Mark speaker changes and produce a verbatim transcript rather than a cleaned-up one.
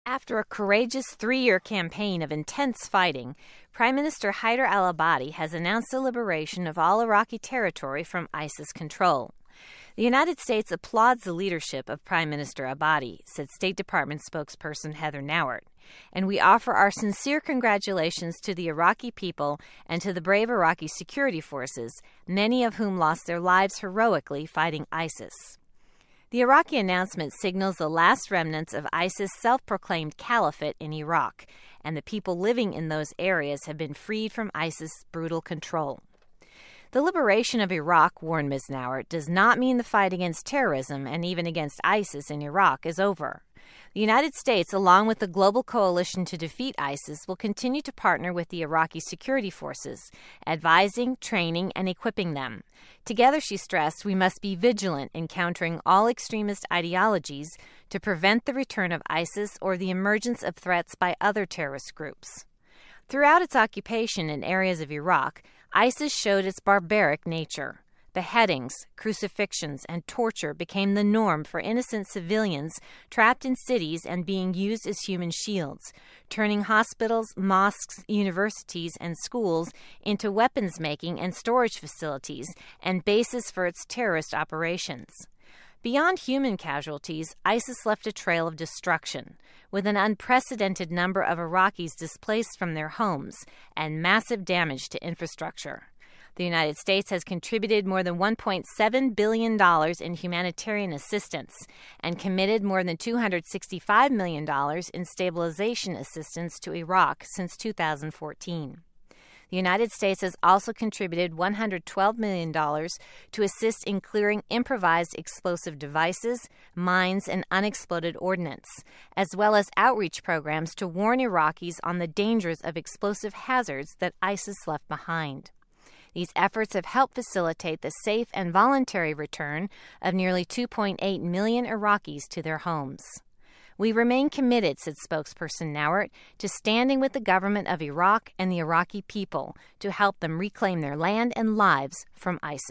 Speaker 1: After a courageous three-year campaign of intense fighting, Prime Minister Haider al-Abadi has announced the liberation of all Iraqi territory from ISIS control. The United States applauds the leadership of Prime Minister Abadi, said State Department spokesperson Heather Nauert, and we offer our sincere congratulations to the Iraqi people and to the brave Iraqi security forces, many of whom lost their lives heroically fighting ISIS. The Iraqi announcement signals the last remnants of ISIS' self-proclaimed caliphate in Iraq, and the people living in those areas have been freed from ISIS' brutal control. The liberation of Iraq, warned Miz Nauert, does not mean the fight against terrorism and even against ISIS in Iraq is over. The United States, along with the global coalition to defeat ISIS, will continue to partner with the Iraqi security forces, advising, training, and equipping them. Together, she stressed, we must be vigilant in countering all extremist ideologies to prevent the return of ISIS or the emergence of threats by other terrorist groups. Throughout its occupation in areas of Iraq, ISIS showed its barbaric nature. Beheadings, crucifixions, and torture became the norm for innocent civilians trapped in cities and being used as human shields, turning hospitals, mosques, universities, and schools into weapons-making and storage facilities and bases for its terrorist operations. Beyond human casualties, ISIS left a trail of destruction, with an unprecedented number of Iraqis displaced from their homes and massive damage to infrastructure. The United States has contributed more than one point seven billion dollars in humanitarian assistance and committed more than two hundred sixty-five million dollars in stabilization assistance to Iraq since two thousand fourteen. The United States has also contributed one hundred twelve million dollars to assist in clearing improvised explosive devices, mines, and unexploded ordnance, as well as outreach programs to warn Iraqis on the dangers of explosive hazards that ISIS left behind. These efforts have helped facilitate the safe and voluntary return of nearly two point eight million Iraqis to their homes. We remain committed, said spokesperson Nauert, to standing with the government of Iraq and the Iraqi people to help them reclaim their land and lives from ISIS.